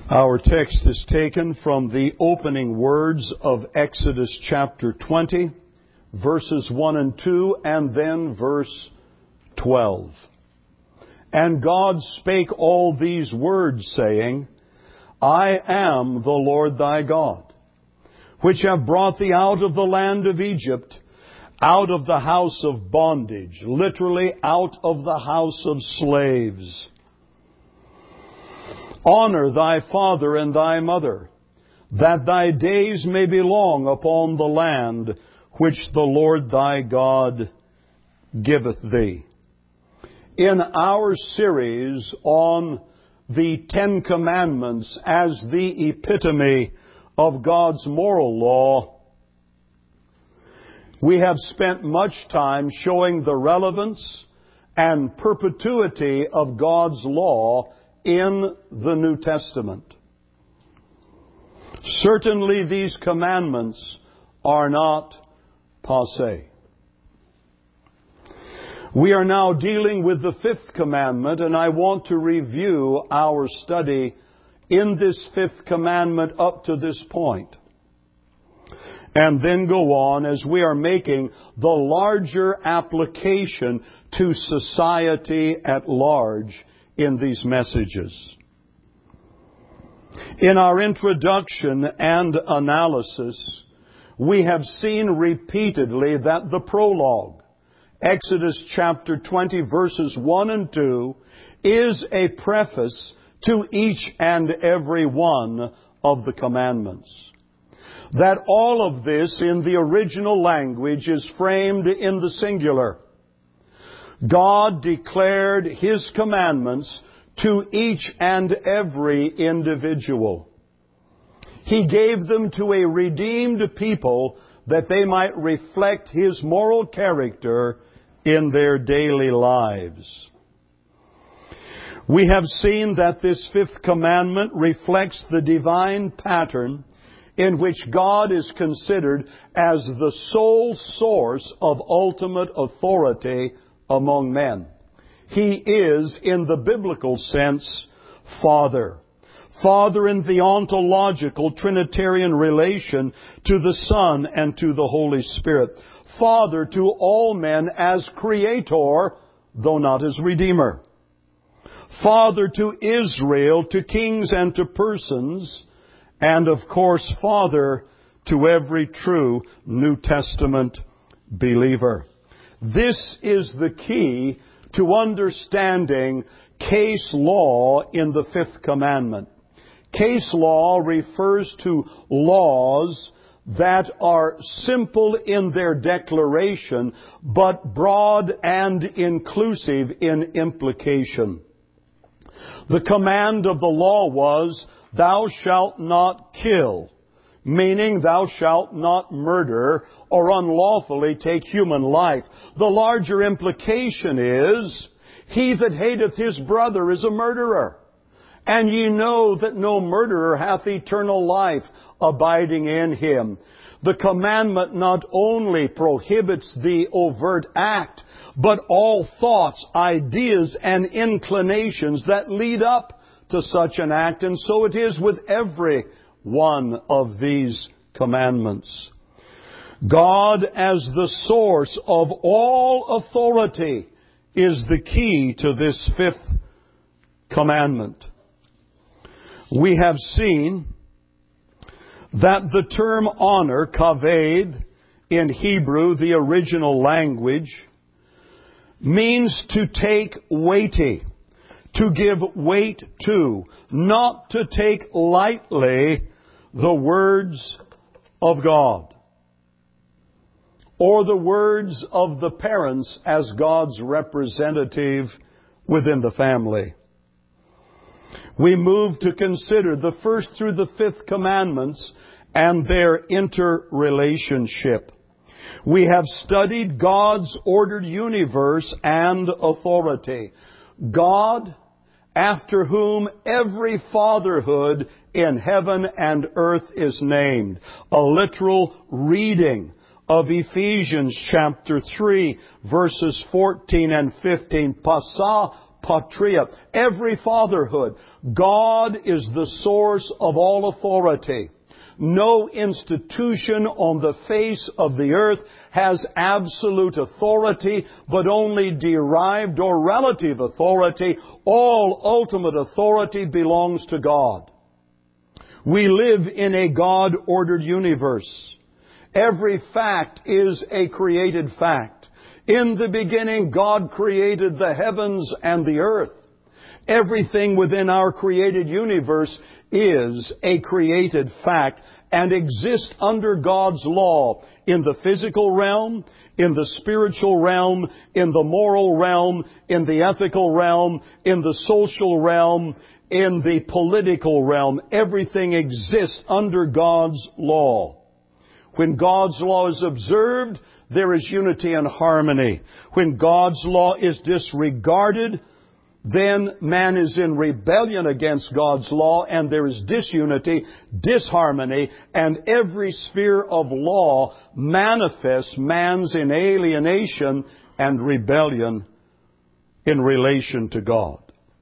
Our text is taken from the opening words of Exodus chapter 20, verses 1 and 2, and then verse 12. And God spake all these words, saying, I am the Lord thy God, which have brought thee out of the land of Egypt, out of the house of bondage, literally out of the house of slaves. Honor thy father and thy mother, that thy days may be long upon the land which the Lord thy God giveth thee. In our series on the Ten Commandments as the epitome of God's moral law, we have spent much time showing the relevance and perpetuity of God's law in the New Testament. Certainly these commandments are not passé. We are now dealing with the fifth commandment, and I want to review our study in this fifth commandment up to this point, and then go on as we are making the larger application to society at large in these messages. In our introduction and analysis, we have seen repeatedly that the prologue, Exodus chapter 20, verses 1 and 2, is a preface to each and every one of the commandments. That all of this in the original language is framed in the singular. God declared His commandments to each and every individual. He gave them to a redeemed people that they might reflect His moral character in their daily lives. We have seen that this fifth commandment reflects the divine pattern in which God is considered as the sole source of ultimate authority among men. He is, in the biblical sense, Father. Father in the ontological Trinitarian relation to the Son and to the Holy Spirit. Father to all men as Creator, though not as Redeemer. Father to Israel, to kings and to persons. And of course, Father to every true New Testament believer. This is the key to understanding case law in the fifth commandment. Case law refers to laws that are simple in their declaration, but broad and inclusive in implication. The command of the law was, thou shalt not kill, meaning thou shalt not murder or unlawfully take human life. The larger implication is, he that hateth his brother is a murderer. And ye know that no murderer hath eternal life abiding in him. The commandment not only prohibits the overt act, but all thoughts, ideas, and inclinations that lead up to such an act. And so it is with every one of these commandments. God as the source of all authority is the key to this fifth commandment. We have seen that the term honor, kaved, in Hebrew, the original language, means to take weighty, to give weight to, not to take lightly the words of God, or the words of the parents as God's representative within the family. We move to consider the first through the fifth commandments and their interrelationship. We have studied God's ordered universe and authority. God, after whom every fatherhood in heaven and earth is named. A literal reading of Ephesians chapter 3, verses 14 and 15. Pasa patria, every fatherhood. God is the source of all authority. No institution on the face of the earth has absolute authority, but only derived or relative authority. All ultimate authority belongs to God. We live in a God-ordered universe. Every fact is a created fact. In the beginning, God created the heavens and the earth. Everything within our created universe is a created fact and exists under God's law in the physical realm, in the spiritual realm, in the moral realm, in the ethical realm, in the social realm, in the political realm. Everything exists under God's law. When God's law is observed, there is unity and harmony. When God's law is disregarded, then man is in rebellion against God's law, and there is disunity, disharmony, and every sphere of law manifests man's alienation and rebellion in relation to God.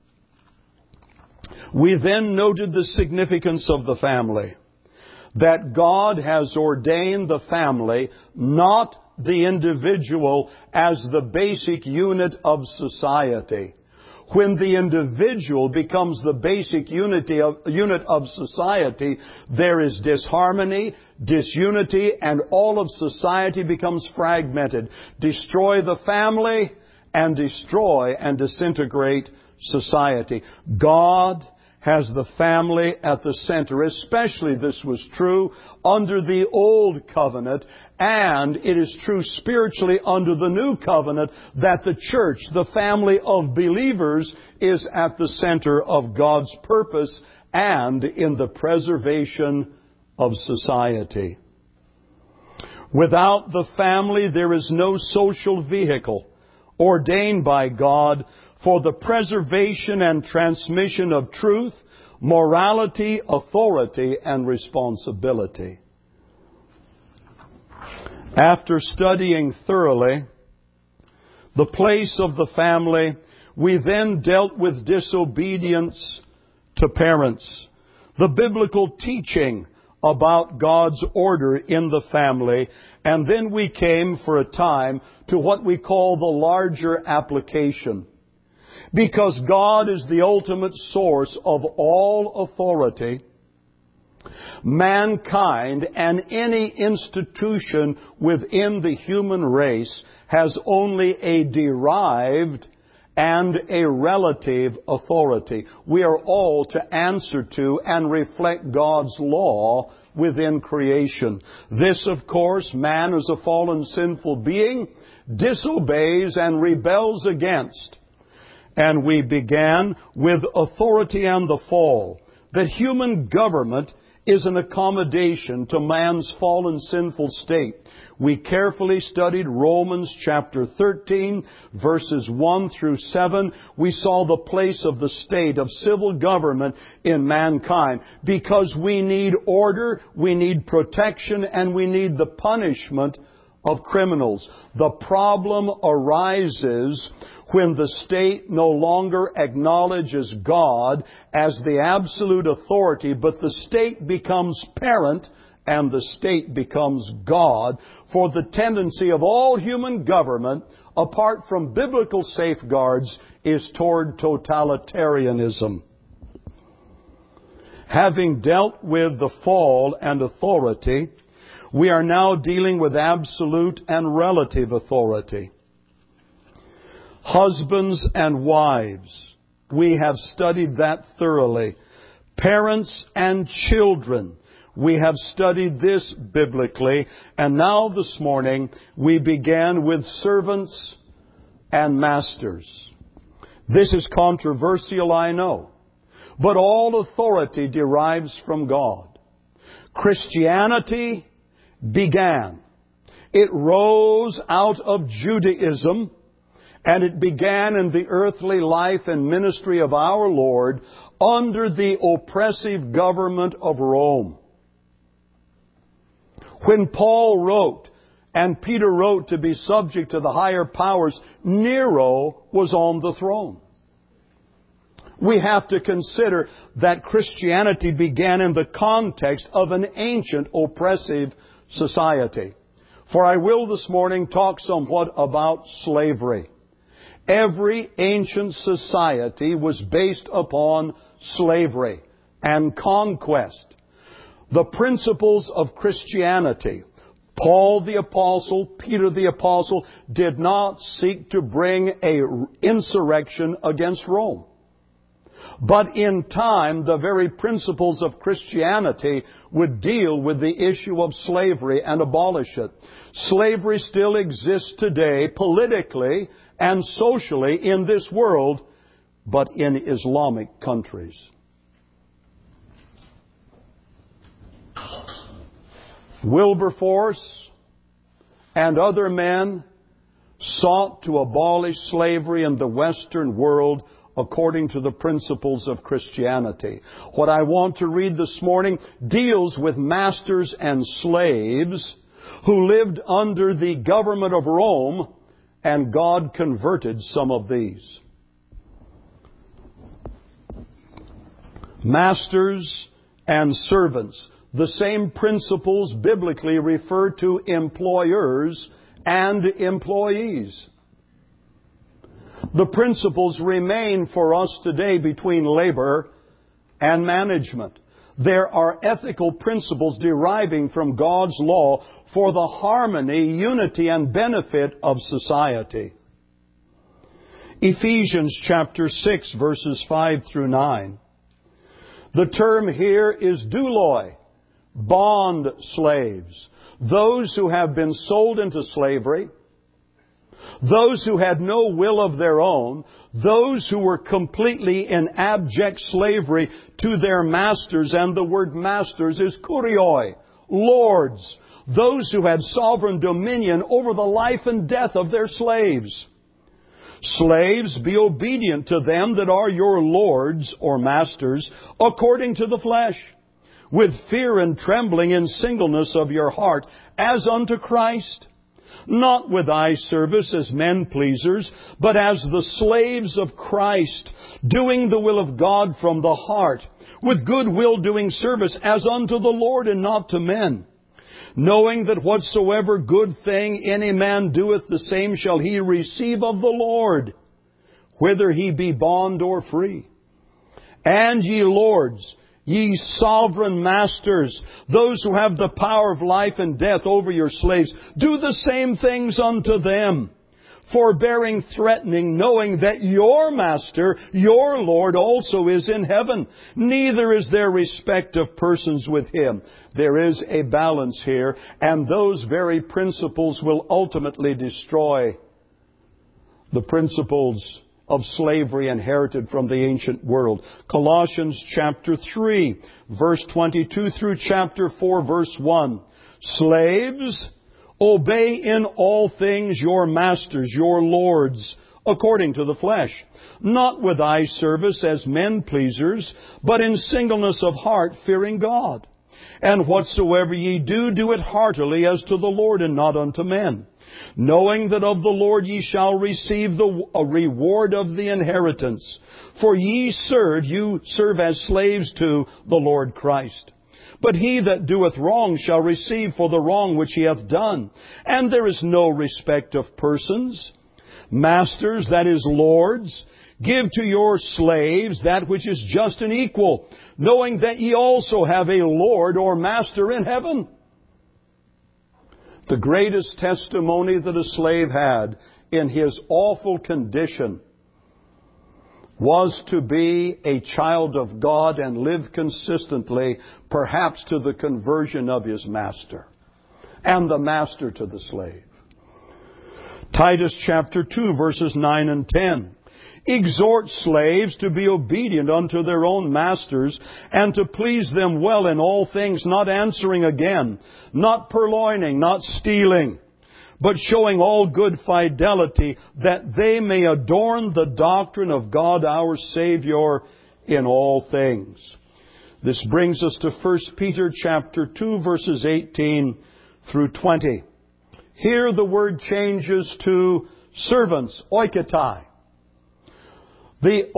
We then noted the significance of the family, that God has ordained the family, not the individual, as the basic unit of society. When the individual becomes the basic unit of society, there is disharmony, disunity, and all of society becomes fragmented. Destroy the family and destroy and disintegrate society. God has the family at the center. Especially this was true under the Old Covenant, and it is true spiritually under the New Covenant, that the church, the family of believers, is at the center of God's purpose and in the preservation of society. Without the family, there is no social vehicle ordained by God for the preservation and transmission of truth, morality, authority, and responsibility. After studying thoroughly the place of the family, we then dealt with disobedience to parents, the biblical teaching about God's order in the family, and then we came for a time to what we call the larger application. Because God is the ultimate source of all authority, mankind and any institution within the human race has only a derived and a relative authority. We are all to answer to and reflect God's law within creation. This, of course, man as a fallen sinful being disobeys and rebels against. And we began with authority and the fall, that human government is an accommodation to man's fallen sinful state. We carefully studied Romans chapter 13, verses 1 through 7. We saw the place of the state of civil government in mankind, because we need order, we need protection, and we need the punishment of criminals. The problem arises when the state no longer acknowledges God as the absolute authority, but the state becomes parent and the state becomes God. For the tendency of all human government, apart from biblical safeguards, is toward totalitarianism. Having dealt with the fall and authority, we are now dealing with absolute and relative authority. Husbands and wives, we have studied that thoroughly. Parents and children, we have studied this biblically. And now this morning, we began with servants and masters. This is controversial, I know. But all authority derives from God. Christianity began. It rose out of Judaism, and it began in the earthly life and ministry of our Lord under the oppressive government of Rome. When Paul wrote and Peter wrote to be subject to the higher powers, Nero was on the throne. We have to consider that Christianity began in the context of an ancient oppressive society. For I will this morning talk somewhat about slavery. Every ancient society was based upon slavery and conquest. The principles of Christianity, Paul the Apostle, Peter the Apostle, did not seek to bring an insurrection against Rome. But in time, the very principles of Christianity would deal with the issue of slavery and abolish it. Slavery still exists today, politically and socially, in this world, but in Islamic countries. Wilberforce and other men sought to abolish slavery in the Western world according to the principles of Christianity. What I want to read this morning deals with masters and slaves who lived under the government of Rome, and God converted some of these. Masters and servants. The same principles biblically refer to employers and employees. The principles remain for us today between labor and management. There are ethical principles deriving from God's law for the harmony, unity, and benefit of society. Ephesians chapter 6, verses 5 through 9. The term here is douloi, bond slaves, those who have been sold into slavery, those who had no will of their own, those who were completely in abject slavery to their masters, and the word masters is kurioi, lords, those who had sovereign dominion over the life and death of their slaves. Slaves, be obedient to them that are your lords or masters, according to the flesh, with fear and trembling in singleness of your heart, as unto Christ, not with eye service as men pleasers, but as the slaves of Christ, doing the will of God from the heart, with good will doing service as unto the Lord and not to men, knowing that whatsoever good thing any man doeth, the same shall he receive of the Lord, whether he be bond or free. And ye lords, ye sovereign masters, those who have the power of life and death over your slaves, do the same things unto them, forbearing, threatening, knowing that your master, your Lord, also is in heaven. Neither is there respect of persons with him. There is a balance here, and those very principles will ultimately destroy the principles of slavery inherited from the ancient world. Colossians chapter 3, verse 22 through chapter 4, verse 1. Slaves, obey in all things your masters, your lords, according to the flesh, not with eye service as men pleasers, but in singleness of heart, fearing God. And whatsoever ye do, do it heartily as to the Lord and not unto men, knowing that of the Lord ye shall receive a reward of the inheritance. For you serve as slaves to the Lord Christ. But he that doeth wrong shall receive for the wrong which he hath done. And there is no respect of persons. Masters, that is lords, give to your slaves that which is just and equal, knowing that ye also have a Lord or Master in heaven. The greatest testimony that a slave had in his awful condition was to be a child of God and live consistently, perhaps to the conversion of his master, and the master to the slave. Titus chapter 2, verses 9 and 10. Exhort slaves to be obedient unto their own masters, and to please them well in all things, not answering again, not purloining, not stealing, but showing all good fidelity, that they may adorn the doctrine of God our Savior in all things. This brings us to 1 Peter chapter 2, verses 18 through 20. Here the word changes to servants, oikotai. The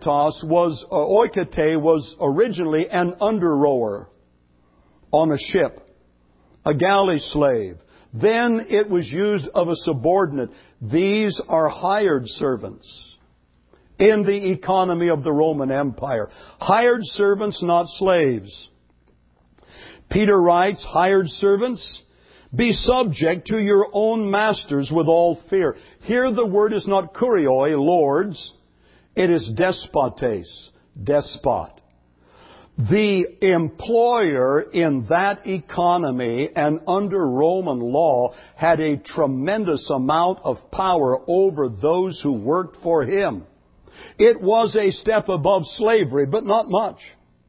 oikate was originally an under-rower on a ship, a galley slave. Then it was used of a subordinate. These are hired servants in the economy of the Roman Empire. Hired servants, not slaves. Peter writes, hired servants, be subject to your own masters with all fear. Here the word is not kurioi, lords. It is despotes, despot. The employer in that economy and under Roman law had a tremendous amount of power over those who worked for him. It was a step above slavery, but not much.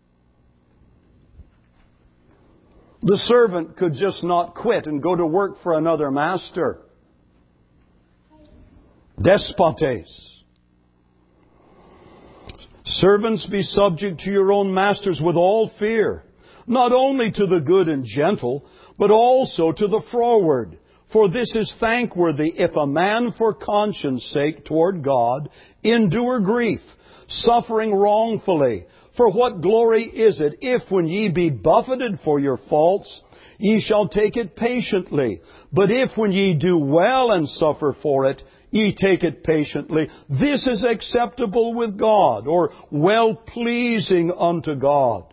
The servant could just not quit and go to work for another master. Despotes. Servants, be subject to your own masters with all fear, not only to the good and gentle, but also to the froward. For this is thankworthy, if a man for conscience sake toward God endure grief, suffering wrongfully. For what glory is it, if when ye be buffeted for your faults, ye shall take it patiently? But if when ye do well and suffer for it, ye take it patiently, this is acceptable with God, or well-pleasing unto God.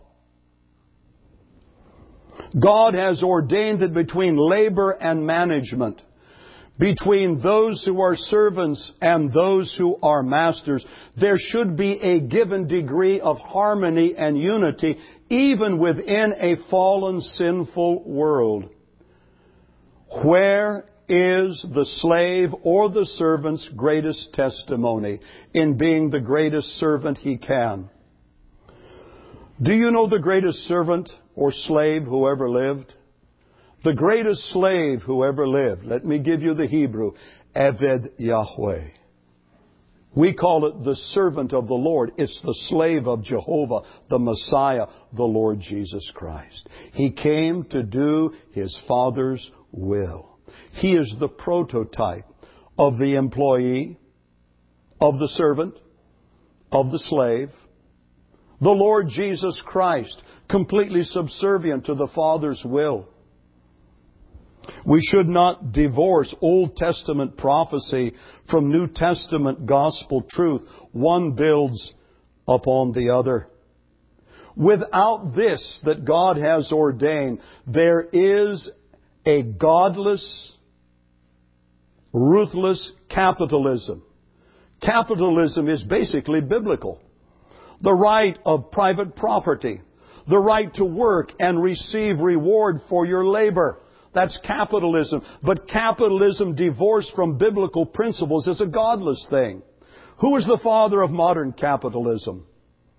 God has ordained that between labor and management, between those who are servants and those who are masters, there should be a given degree of harmony and unity, even within a fallen, sinful world. Where is the slave or the servant's greatest testimony in being the greatest servant he can? Do you know the greatest servant or slave who ever lived? The greatest slave who ever lived. Let me give you the Hebrew. Eved Yahweh. We call it the servant of the Lord. It's the slave of Jehovah, the Messiah, the Lord Jesus Christ. He came to do His Father's will. He is the prototype of the employee, of the servant, of the slave. The Lord Jesus Christ, completely subservient to the Father's will. We should not divorce Old Testament prophecy from New Testament gospel truth. One builds upon the other. Without this that God has ordained, there is a godless, ruthless capitalism. Capitalism is basically biblical. The right of private property. The right to work and receive reward for your labor. That's capitalism. But capitalism divorced from biblical principles is a godless thing. Who is the father of modern capitalism?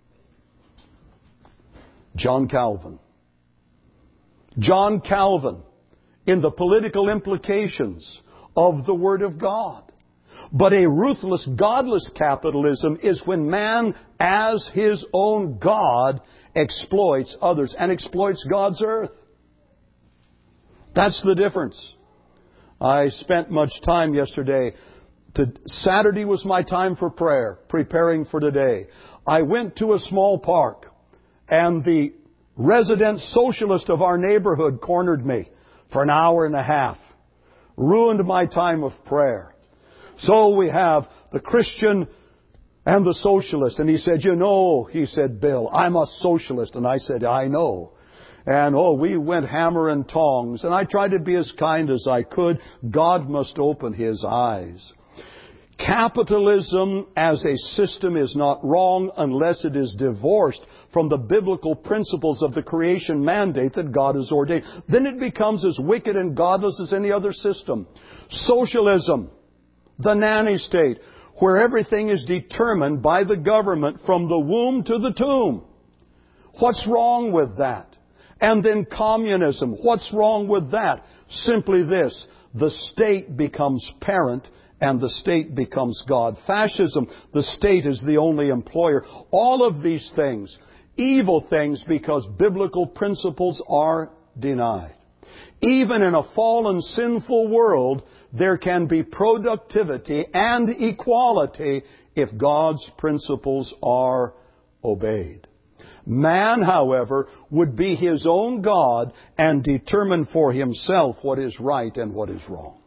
John Calvin. John Calvin, in the political implications of the Word of God. But a ruthless, godless capitalism is when man, as his own God, exploits others and exploits God's earth. That's the difference. I spent much time yesterday. Saturday was my time for prayer, preparing for today. I went to a small park, and the resident socialist of our neighborhood cornered me for an hour and a half. Ruined my time of prayer. So we have the Christian and the socialist. And he said, he said, Bill, I'm a socialist. And I said, I know. And we went hammer and tongs. And I tried to be as kind as I could. God must open his eyes. Capitalism as a system is not wrong unless it is divorced from the biblical principles of the creation mandate that God has ordained. Then it becomes as wicked and godless as any other system. Socialism, the nanny state, where everything is determined by the government from the womb to the tomb. What's wrong with that? And then communism. What's wrong with that? Simply this. The state becomes parent and the state becomes God. Fascism, the state is the only employer. All of these things, evil things, because biblical principles are denied. Even in a fallen, sinful world, there can be productivity and equality if God's principles are obeyed. Man, however, would be his own God and determine for himself what is right and what is wrong.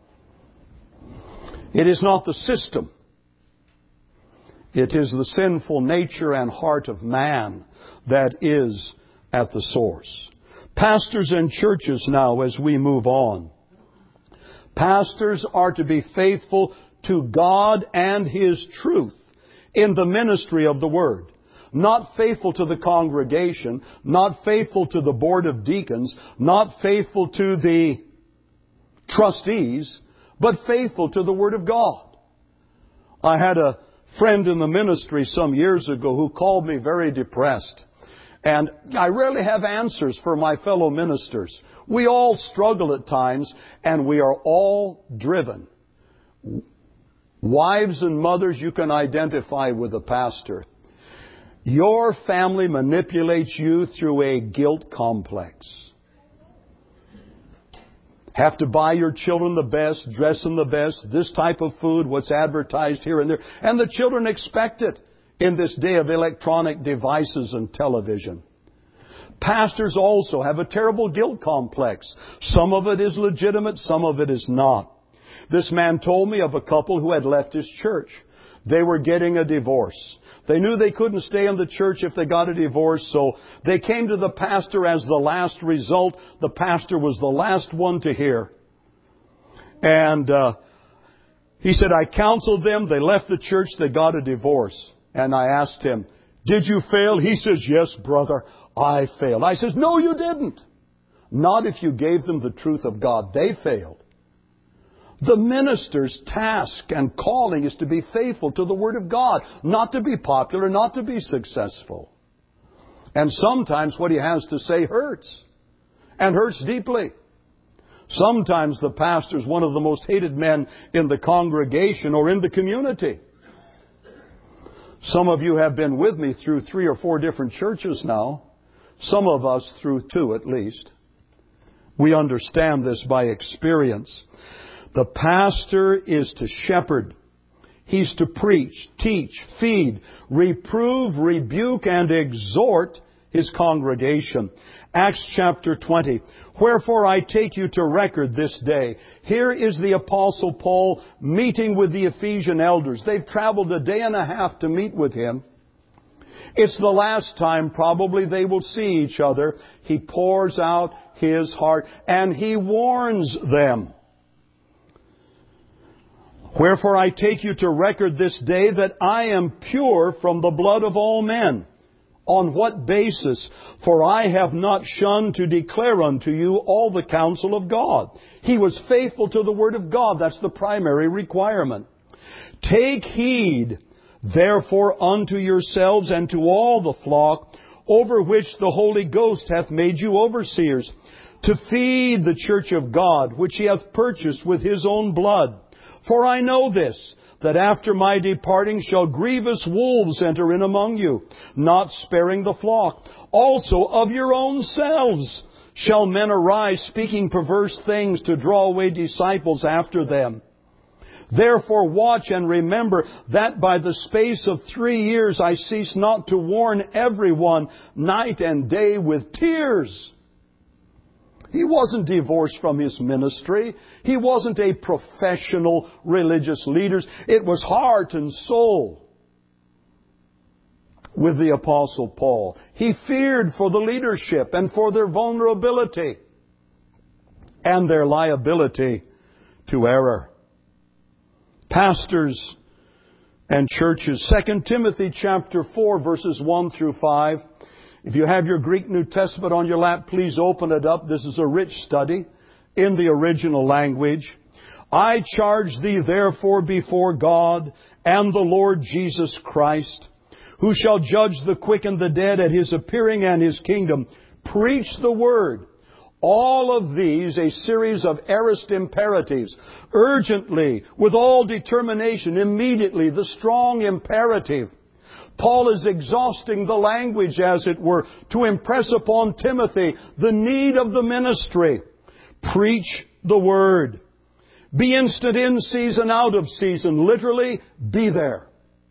It is not the system. It is the sinful nature and heart of man that is at the source. Pastors and churches now, as we move on. Pastors are to be faithful to God and His truth in the ministry of the Word. Not faithful to the congregation, not faithful to the board of deacons, not faithful to the trustees, but faithful to the Word of God. I had a friend in the ministry some years ago who called me very depressed. And I rarely have answers for my fellow ministers. We all struggle at times, and we are all driven. Wives and mothers, you can identify with a pastor. Your family manipulates you through a guilt complex. Have to buy your children the best, dress them the best, this type of food, what's advertised here and there. And the children expect it in this day of electronic devices and television. Pastors also have a terrible guilt complex. Some of it is legitimate, some of it is not. This man told me of a couple who had left his church. They were getting a divorce. They knew they couldn't stay in the church if they got a divorce, so they came to the pastor as the last result. The pastor was the last one to hear. And he said, I counseled them. They left the church. They got a divorce. And I asked him, did you fail? He says, yes, brother, I failed. I says, no, you didn't. Not if you gave them the truth of God. They failed. The minister's task and calling is to be faithful to the Word of God, not to be popular, not to be successful. And sometimes what he has to say hurts, and hurts deeply. Sometimes the pastor's one of the most hated men in the congregation or in the community. Some of you have been with me through 3 or 4 different churches now. Some of us through 2 at least. We understand this by experience. The pastor is to shepherd. He's to preach, teach, feed, reprove, rebuke, and exhort his congregation. Acts chapter 20. Wherefore I take you to record this day. Here is the Apostle Paul meeting with the Ephesian elders. They've traveled a day and a half to meet with him. It's the last time probably they will see each other. He pours out his heart and he warns them. Wherefore I take you to record this day that I am pure from the blood of all men. On what basis? For I have not shunned to declare unto you all the counsel of God. He was faithful to the Word of God. That's the primary requirement. Take heed, therefore, unto yourselves and to all the flock, over which the Holy Ghost hath made you overseers, to feed the church of God, which He hath purchased with His own blood. For I know this, that after my departing shall grievous wolves enter in among you, not sparing the flock. Also of your own selves shall men arise, speaking perverse things to draw away disciples after them. Therefore watch and remember that by the space of 3 years I cease not to warn everyone night and day with tears. He wasn't divorced from his ministry. He wasn't a professional religious leader. It was heart and soul with the Apostle Paul. He feared for the leadership and for their vulnerability and their liability to error. Pastors and churches. 2 Timothy chapter 4 verses 1 through 5. If you have your Greek New Testament on your lap, please open it up. This is a rich study in the original language. I charge thee therefore before God and the Lord Jesus Christ, who shall judge the quick and the dead at His appearing and His kingdom. Preach the word. All of these, a series of aorist imperatives. Urgently, with all determination, immediately, the strong imperative. Paul is exhausting the language, as it were, to impress upon Timothy the need of the ministry. Preach the Word. Be instant in season, out of season. Literally, be there.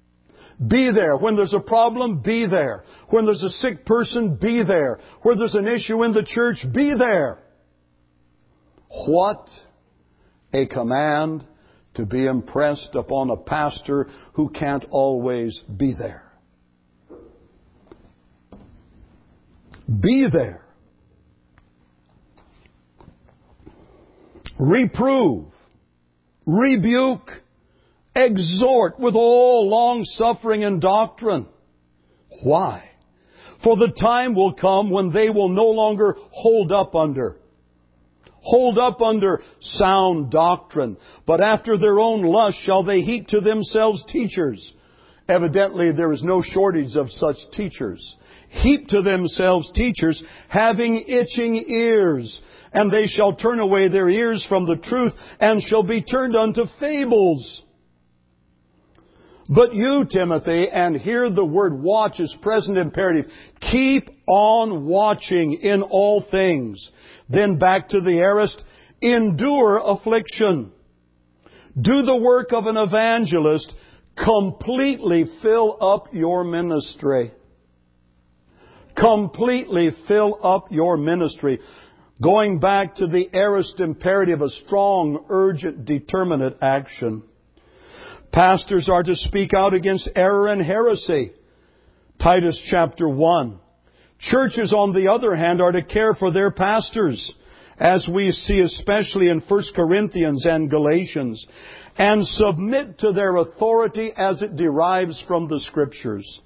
Be there. When there's a problem, be there. When there's a sick person, be there. Where there's an issue in the church, be there. What a command to be impressed upon a pastor who can't always be there. Be there. Reprove, rebuke, exhort with all long-suffering and doctrine. Why? For the time will come when they will no longer hold up under sound doctrine, but after their own lust shall they heap to themselves teachers. Evidently, there is no shortage of such teachers. Heap to themselves teachers, having itching ears, and they shall turn away their ears from the truth, and shall be turned unto fables. But you, Timothy, and here the word watch is present imperative, keep on watching in all things. Then back to the aorist, endure affliction. Do the work of an evangelist. Completely fill up your ministry. Completely fill up your ministry. Going back to the aorist imperative, a strong, urgent, determinate action. Pastors are to speak out against error and heresy. Titus chapter 1. Churches, on the other hand, are to care for their pastors, as we see especially in 1 Corinthians and Galatians, and submit to their authority as it derives from the Scriptures.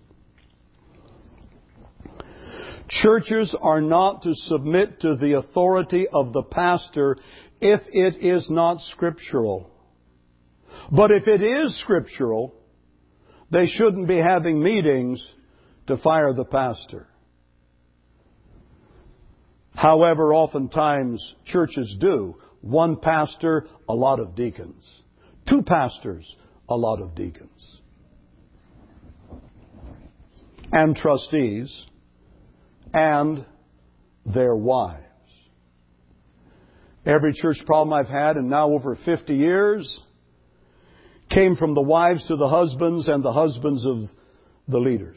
Churches are not to submit to the authority of the pastor if it is not scriptural. But if it is scriptural, they shouldn't be having meetings to fire the pastor. However, oftentimes churches do. One pastor, a lot of deacons. Two pastors, a lot of deacons. And trustees, and their wives. Every church problem I've had, and now over 50 years, came from the wives to the husbands and the husbands of the leaders.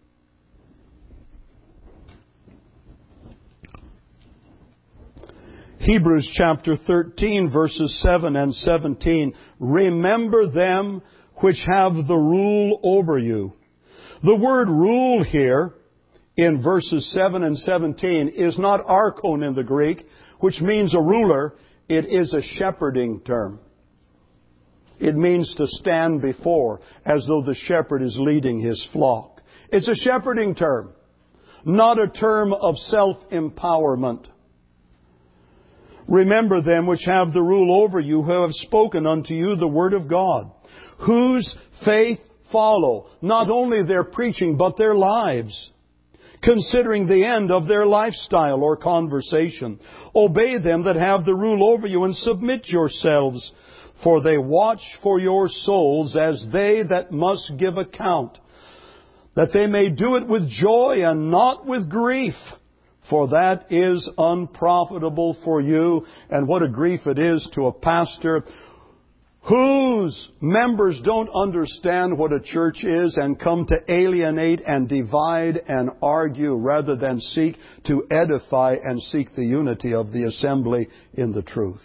Hebrews chapter 13, verses 7 and 17. Remember them which have the rule over you. The word rule here in verses 7 and 17 is not archon in the Greek, which means a ruler. It is a shepherding term. It means to stand before, as though the shepherd is leading his flock. It's a shepherding term, not a term of self-empowerment. Remember them which have the rule over you, who have spoken unto you the word of God, whose faith follow, not only their preaching, but their lives, considering the end of their lifestyle or conversation. Obey them that have the rule over you, and submit yourselves, for they watch for your souls as they that must give account, that they may do it with joy and not with grief, for that is unprofitable for you. And what a grief it is to a pastor whose members don't understand what a church is and come to alienate and divide and argue rather than seek to edify and seek the unity of the assembly in the truth.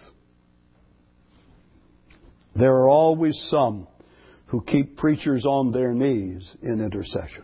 There are always some who keep preachers on their knees in intercession.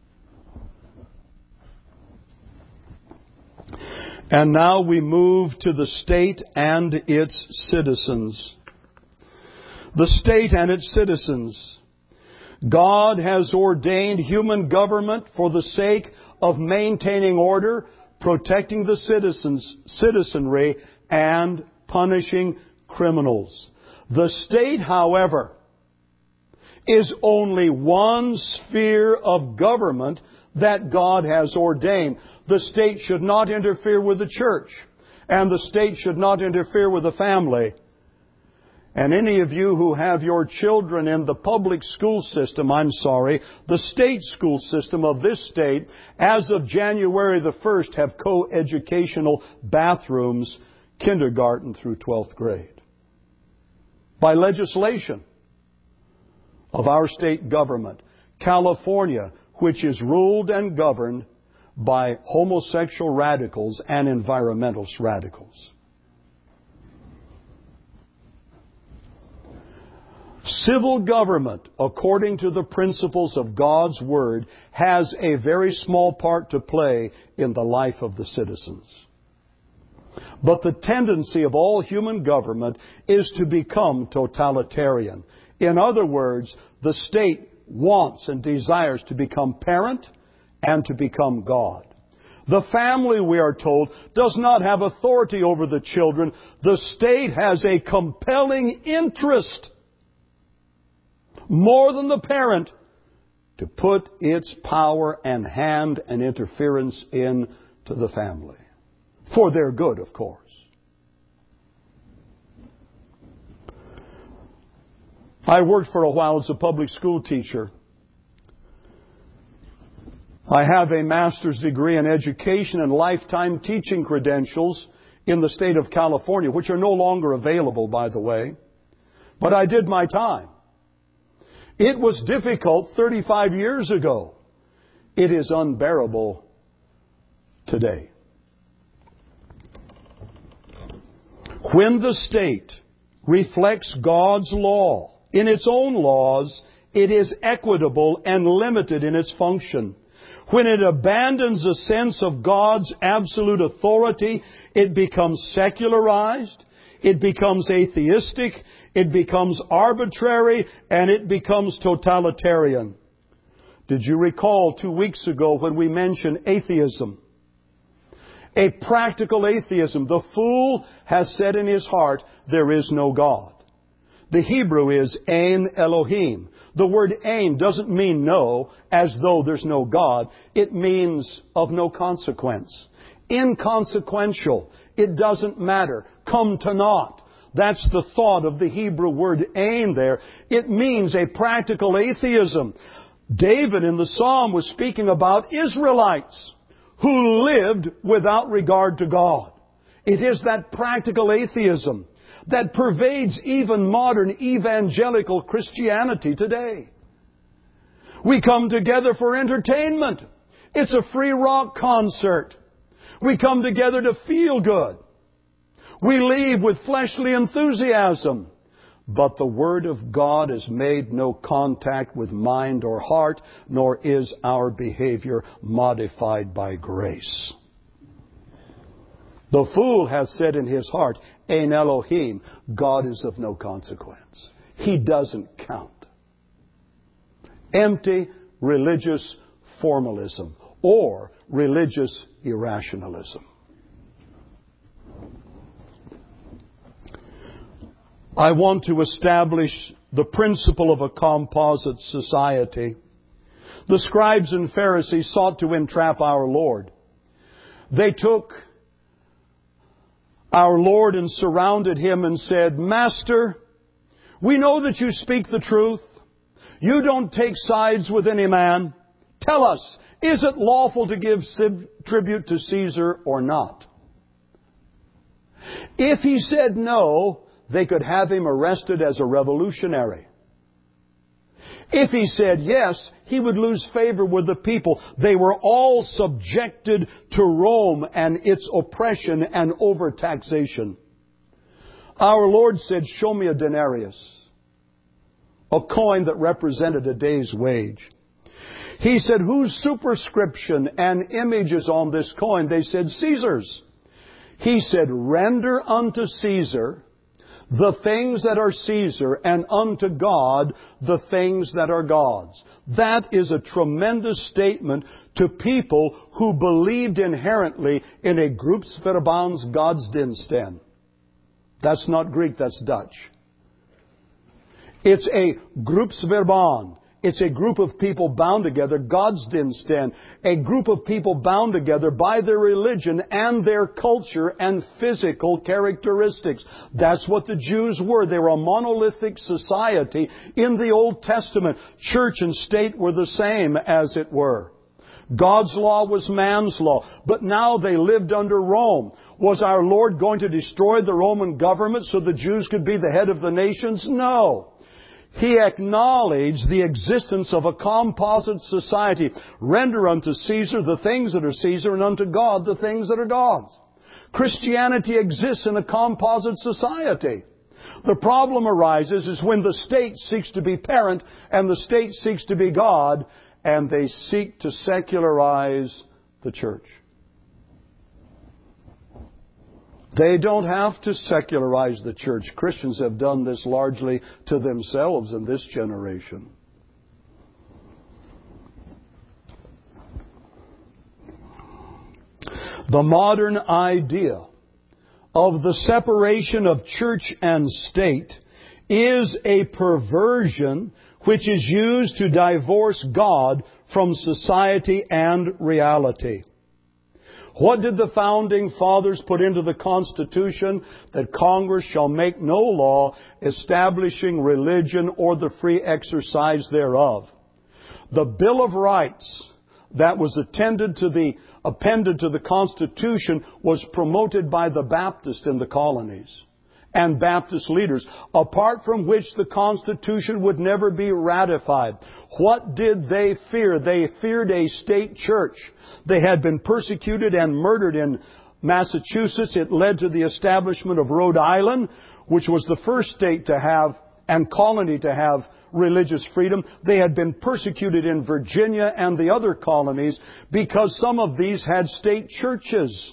And now we move to the state and its citizens. The state and its citizens. God has ordained human government for the sake of maintaining order, protecting the citizenry, and punishing criminals. The state, however, is only one sphere of government that God has ordained. The state should not interfere with the church, and the state should not interfere with the family. And any of you who have your children in the public school system, the state school system of this state, as of January the 1st, have co-educational bathrooms, kindergarten through 12th grade. By legislation of our state government, California, which is ruled and governed by homosexual radicals and environmentalist radicals. Civil government, according to the principles of God's Word, has a very small part to play in the life of the citizens. But the tendency of all human government is to become totalitarian. In other words, the state wants and desires to become parent and to become God. The family, we are told, does not have authority over the children. The state has a compelling interest, more than the parent, to put its power and hand and interference into the family. For their good, of course. I worked for a while as a public school teacher. I have a master's degree in education and lifetime teaching credentials in the state of California, which are no longer available, by the way. But I did my time. It was difficult 35 years ago. It is unbearable today. When the state reflects God's law in its own laws, it is equitable and limited in its function. When it abandons a sense of God's absolute authority, it becomes secularized, it becomes atheistic, it becomes arbitrary, and it becomes totalitarian. Did you recall 2 weeks ago when we mentioned atheism? A practical atheism. The fool has said in his heart, there is no God. The Hebrew is Ein Elohim. The word Ein doesn't mean no, as though there's no God. It means of no consequence. Inconsequential. It doesn't matter. Come to naught. That's the thought of the Hebrew word Ein there. It means a practical atheism. David in the Psalm was speaking about Israelites who lived without regard to God. It is that practical atheism that pervades even modern evangelical Christianity today. We come together for entertainment. It's a free rock concert. We come together to feel good. We leave with fleshly enthusiasm. But the Word of God has made no contact with mind or heart, nor is our behavior modified by grace. The fool has said in his heart, Ein Elohim, God is of no consequence. He doesn't count. Empty religious formalism or religious irrationalism. I want to establish the principle of a composite society. The scribes and Pharisees sought to entrap our Lord. They took our Lord and surrounded Him and said, Master, we know that you speak the truth. You don't take sides with any man. Tell us, is it lawful to give tribute to Caesar or not? If He said no, they could have Him arrested as a revolutionary. If He said yes, He would lose favor with the people. They were all subjected to Rome and its oppression and overtaxation. Our Lord said, show me a denarius, a coin that represented a day's wage. He said, whose superscription and image is on this coin? They said, Caesar's. He said, render unto Caesar the things that are Caesar, and unto God the things that are God's. That is a tremendous statement to people who believed inherently in a Groepsverband Godsdiensten. That's not Greek, that's Dutch. It's a Groepsverband. It's a group of people bound together, Godsdiensten, a group of people bound together by their religion and their culture and physical characteristics. That's what the Jews were. They were a monolithic society in the Old Testament. Church and state were the same, as it were. God's law was man's law, but now they lived under Rome. Was our Lord going to destroy the Roman government so the Jews could be the head of the nations? No. he acknowledged the existence of a composite society. Render unto Caesar the things that are Caesar, and unto God the things that are God's. Christianity exists in a composite society. The problem arises is when the state seeks to be parent and the state seeks to be God, and they seek to secularize the church. They don't have to secularize the church. Christians have done this largely to themselves in this generation. The modern idea of the separation of church and state is a perversion which is used to divorce God from society and reality. What did the founding fathers put into the Constitution? That Congress shall make no law establishing religion or the free exercise thereof. The Bill of Rights that was appended to the Constitution was promoted by the Baptists in the colonies and Baptist leaders, apart from which the Constitution would never be ratified. What did they fear? They feared a state church. They had been persecuted and murdered in Massachusetts. It led to the establishment of Rhode Island, which was the first state to have and colony to have religious freedom. They had been persecuted in Virginia and the other colonies because some of these had state churches.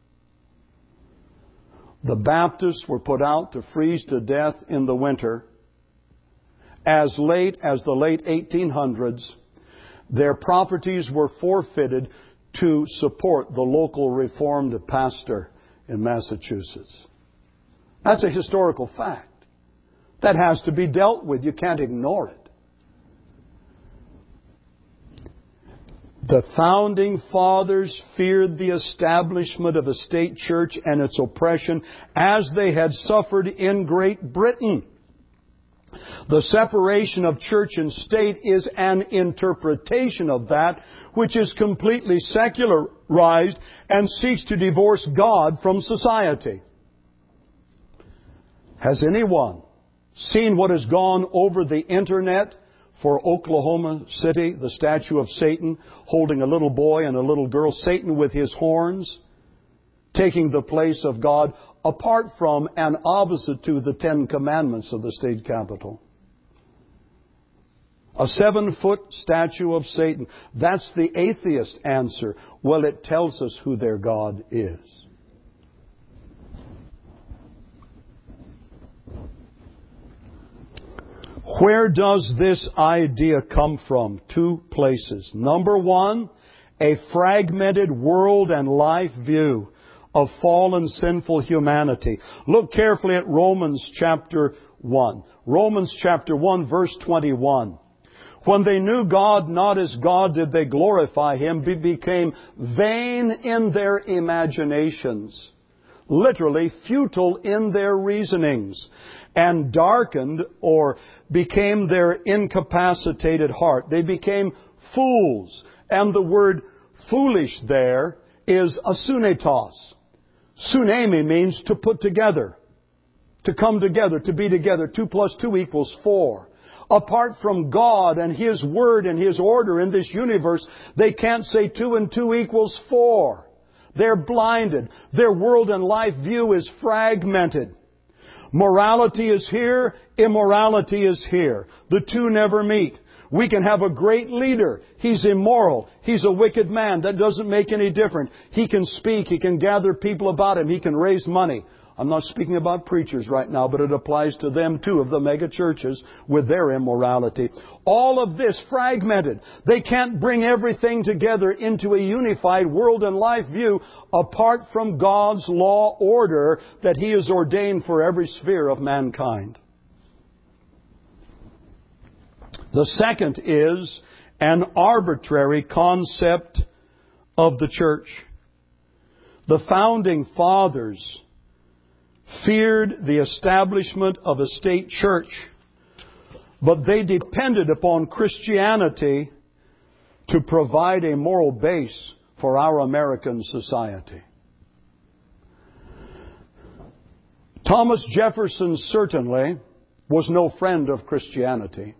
The Baptists were put out to freeze to death in the winter. As late as the late 1800s, their properties were forfeited to support the local Reformed pastor in Massachusetts. That's a historical fact. That has to be dealt with. You can't ignore it. The founding fathers feared the establishment of a state church and its oppression as they had suffered in Great Britain. The separation of church and state is an interpretation of that which is completely secularized and seeks to divorce God from society. Has anyone seen what has gone over the internet for Oklahoma City, the statue of Satan holding a little boy and a little girl, Satan with his horns, taking the place of God, apart from and opposite to the 10 Commandments of the state capitol? A 7-foot statue of Satan. That's the atheist answer. Well, it tells us who their God is. Where does this idea come from? 2 places. Number 1, a fragmented world and life view of fallen sinful humanity. Look carefully at Romans chapter 1. Romans chapter 1 verse 21. When they knew God not as God did they glorify Him, but became vain in their imaginations. Literally futile in their reasonings. And darkened or became their incapacitated heart. They became fools. And the word foolish there is asunetos. Sunemi means to put together, to come together, to be together. 2 + 2 = 4. Apart from God and His Word and His order in this universe, they can't say 2 and 2 = 4. They're blinded. Their world and life view is fragmented. Morality is here, immorality is here. The two never meet. We can have a great leader. He's immoral. He's a wicked man. That doesn't make any difference. He can speak. He can gather people about him. He can raise money. I'm not speaking about preachers right now, but it applies to them too, of the mega churches with their immorality. All of this fragmented. They can't bring everything together into a unified world and life view apart from God's law order that He has ordained for every sphere of mankind. The second is an arbitrary concept of the church. The founding fathers feared the establishment of a state church, but they depended upon Christianity to provide a moral base for our American society. Thomas Jefferson certainly was no friend of Christianity.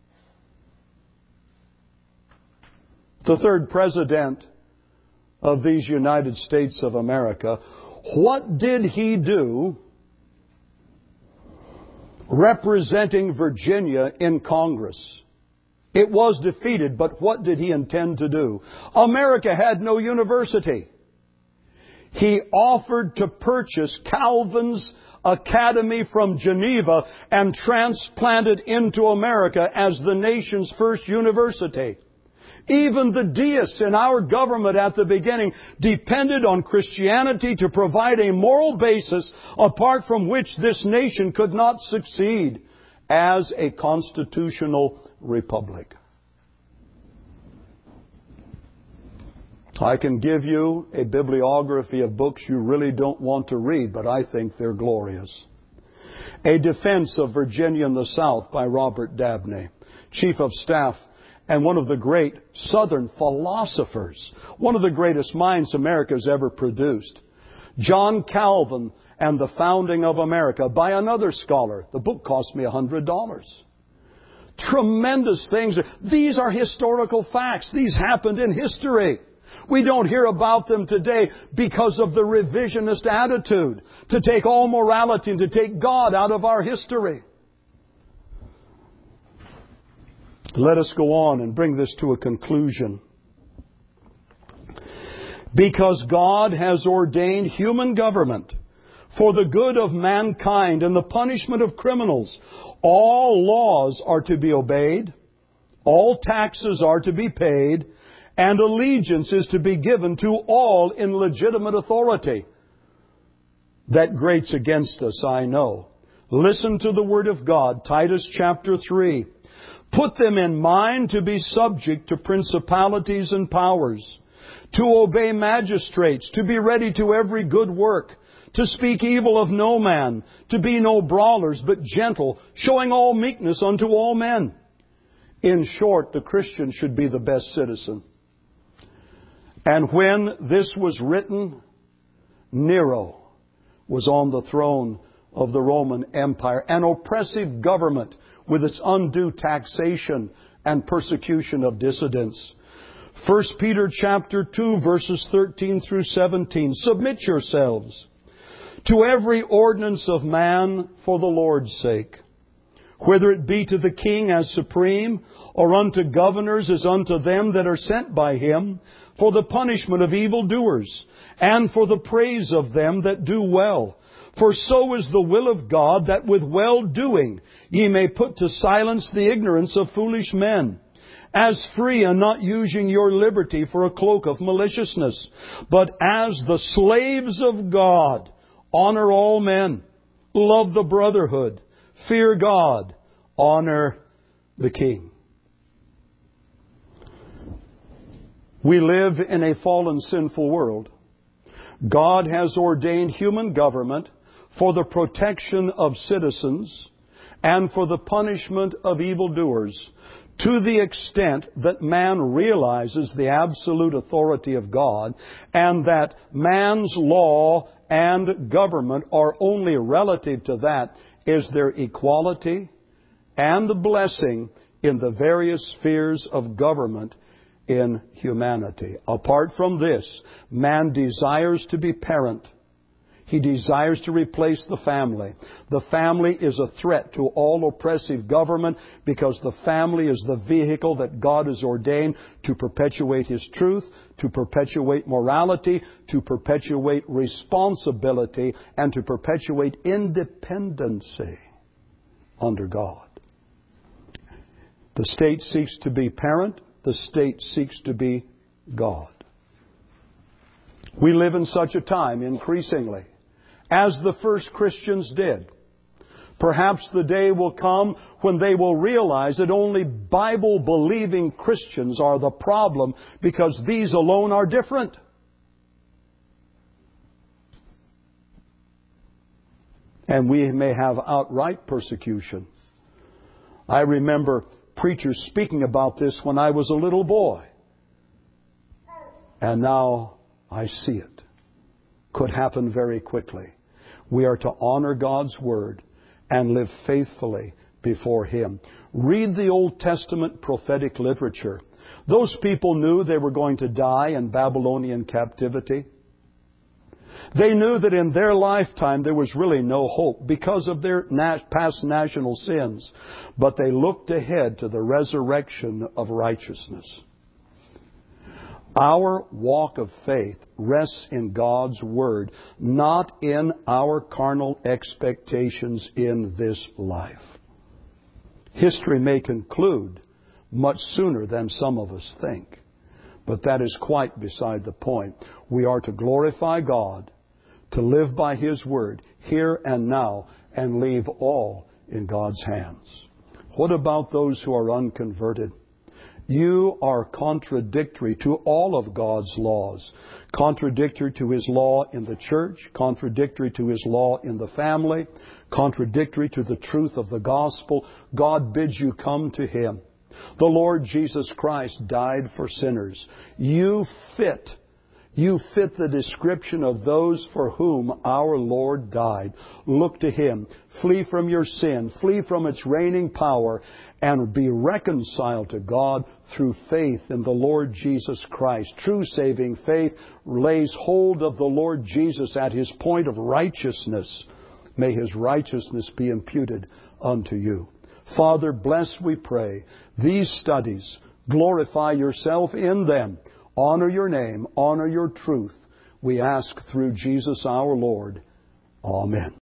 The third president of these United States of America, what did he do representing Virginia in Congress? It was defeated, but what did he intend to do? America had no university. He offered to purchase Calvin's Academy from Geneva and transplant it into America as the nation's first university. Even the deists in our government at the beginning depended on Christianity to provide a moral basis apart from which this nation could not succeed as a constitutional republic. I can give you a bibliography of books you really don't want to read, but I think they're glorious. A Defense of Virginia in the South by Robert Dabney, Chief of Staff and one of the great Southern philosophers, one of the greatest minds America's ever produced. John Calvin and the Founding of America by another scholar. The book cost me $100. Tremendous things. These are historical facts. These happened in history. We don't hear about them today because of the revisionist attitude to take all morality and to take God out of our history. Let us go on and bring this to a conclusion. Because God has ordained human government for the good of mankind and the punishment of criminals, all laws are to be obeyed, all taxes are to be paid, and allegiance is to be given to all in legitimate authority. That grates against us, I know. Listen to the Word of God, Titus chapter 3. Put them in mind to be subject to principalities and powers, to obey magistrates, to be ready to every good work, to speak evil of no man, to be no brawlers, but gentle, showing all meekness unto all men. In short, the Christian should be the best citizen. And when this was written, Nero was on the throne of the Roman Empire, an oppressive government with its undue taxation and persecution of dissidents. 1 Peter chapter 2 verses 13 through 17. Submit yourselves to every ordinance of man for the Lord's sake, whether it be to the king as supreme, or unto governors as unto them that are sent by him, for the punishment of evildoers, and for the praise of them that do well. For so is the will of God, that with well-doing ye may put to silence the ignorance of foolish men. As free, and not using your liberty for a cloak of maliciousness, but as the slaves of God, honor all men, love the brotherhood, fear God, honor the king. We live in a fallen, sinful world. God has ordained human government for the protection of citizens and for the punishment of evildoers, to the extent that man realizes the absolute authority of God, and that man's law and government are only relative to that, is their equality and blessing in the various spheres of government in humanity. Apart from this, man desires to be parent. He desires to replace the family. The family is a threat to all oppressive government, because the family is the vehicle that God has ordained to perpetuate His truth, to perpetuate morality, to perpetuate responsibility, and to perpetuate independency under God. The state seeks to be parent. The state seeks to be God. We live in such a time, increasingly, as the first Christians did. Perhaps the day will come when they will realize that only Bible-believing Christians are the problem, because these alone are different. And we may have outright persecution. I remember preachers speaking about this when I was a little boy. And now I see it. Could happen very quickly. We are to honor God's Word and live faithfully before Him. Read the Old Testament prophetic literature. Those people knew they were going to die in Babylonian captivity. They knew that in their lifetime there was really no hope because of their past national sins. But they looked ahead to the resurrection of righteousness. Our walk of faith rests in God's Word, not in our carnal expectations in this life. History may conclude much sooner than some of us think, but that is quite beside the point. We are to glorify God, to live by His Word here and now, and leave all in God's hands. What about those who are unconverted? You are contradictory to all of God's laws. Contradictory to His law in the church, contradictory to His law in the family, contradictory to the truth of the gospel. God bids you come to Him. The Lord Jesus Christ died for sinners. You fit the description of those for whom our Lord died. Look to Him. Flee from your sin. Flee from its reigning power and be reconciled to God through faith in the Lord Jesus Christ. True saving faith lays hold of the Lord Jesus at His point of righteousness. May His righteousness be imputed unto you. Father, bless, we pray, these studies. Glorify yourself in them. Honor your name. Honor your truth. We ask through Jesus our Lord. Amen.